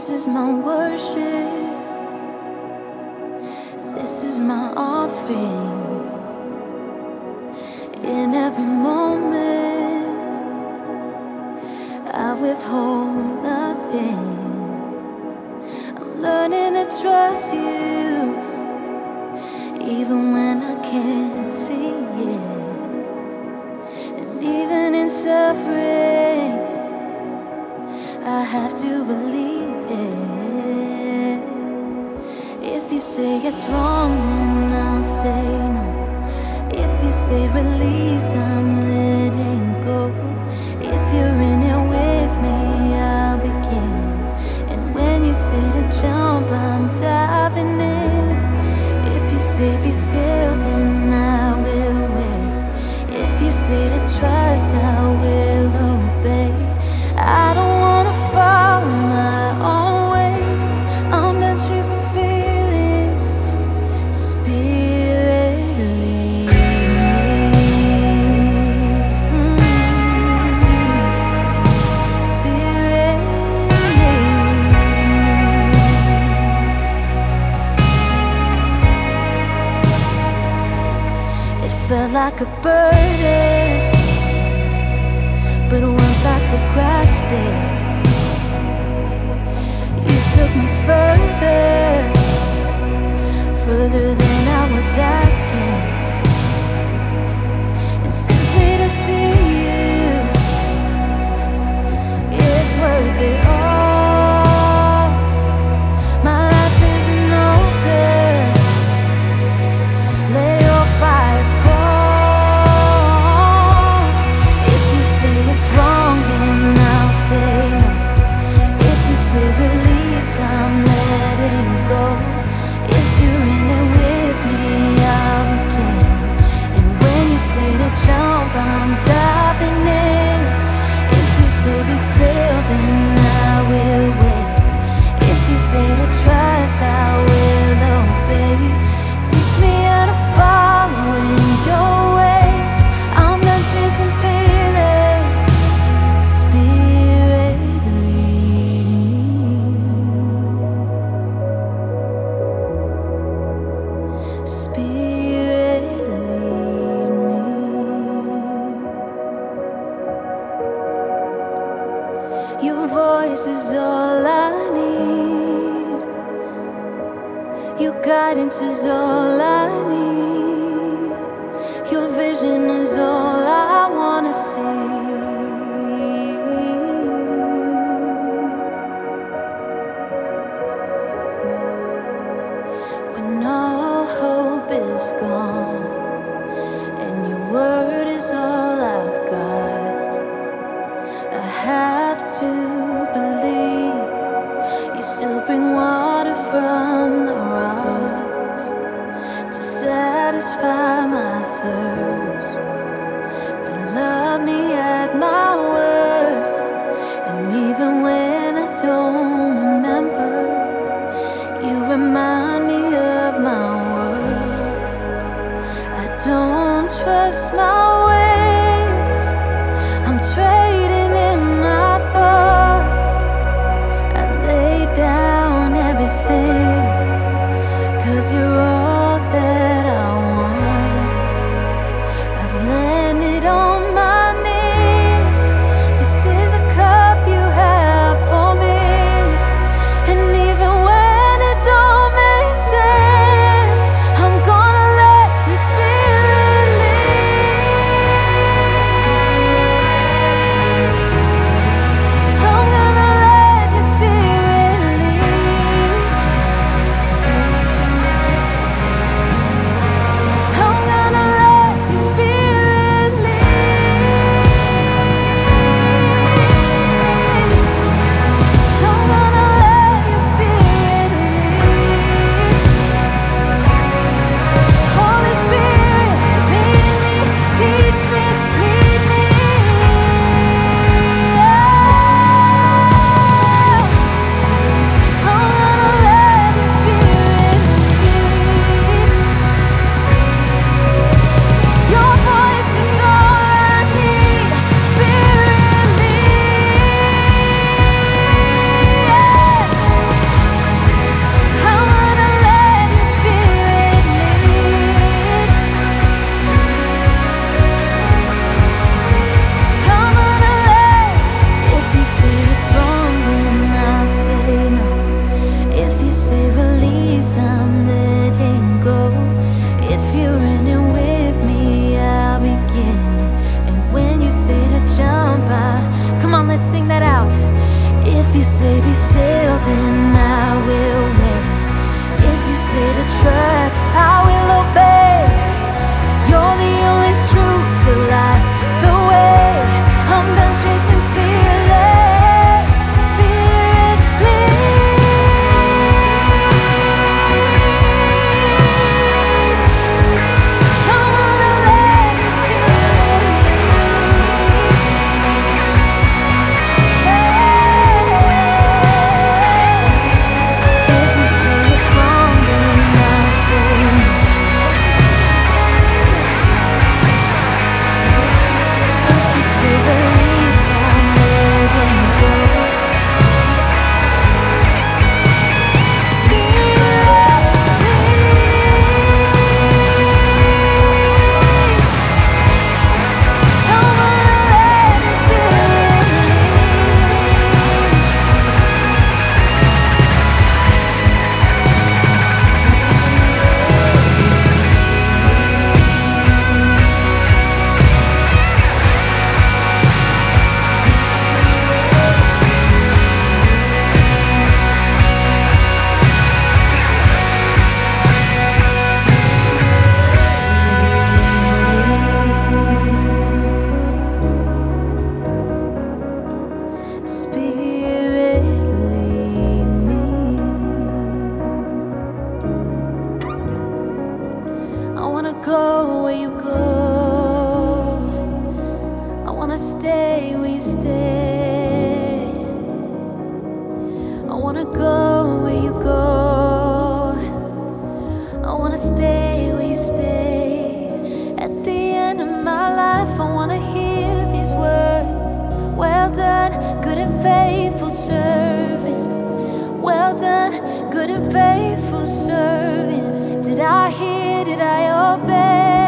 This is my worship, this is my offering. In every moment, I withhold nothing. I'm learning to trust you, even when I can't see it. And even in suffering, I have to believe it. If you say it's wrong, then I'll say no. If you say release, I'm letting go. If you're in it with me, I'll begin. And when you say to jump, I'm diving in. If you say be still, then I will wait. If you say to trust, I will obey. I don't wanna follow my own ways. I'm done chasing feelings. Spirit, lead me. Spirit, lead me. It felt like a burden, but once I could grasp it, you took me further than I was asking. And simply to see you, it's worth it all. My life is an altar, let your fire fall. If you say it's wrong, then I'll say no. If you say release, I'm letting go. If you're in it with me, I'll begin. And when you say to jump, I'm diving in. If you say be still, then I will wait. If you say to trust, I will obey. Teach me how to follow in your ways. I'm not chasing feelings. Spirit, lead me. Spirit, lead me. Your voice is all I need. Your guidance is all I need. Your vision is all I wanna see. When all hope is gone and your word is all I've got, I have to believe you still bring water from the rocks to satisfy my thirst, to love me at my worst. And even when I don't remember, you remind me of my worth. I don't trust my ways, I'm trading in my thoughts. I lay down everything, 'cause you're all that I want. I've landed on my knees. This is a cup you have for me. And even when it don't make sense, I'm gonna let your spirit lead. you say be still, then I will wait. If you say to trust, I will obey. You're the only truth, the life, the way. I'm done chasing fearless. Spirit lead. I wanna let your spirit lead. If you say it's wrong, then I'll say no. If you say release, I'm letting go. Spirit lead. I wanna let your spirit lead. Spirit, lead me. I wanna go where you go. I wanna stay where you stay. I wanna go where you go. I wanna stay where you stay. At the end of my life, I wanna hear these words. Well done, good and faithful servant. Well done, good and faithful servant. Did I hear, did I obey?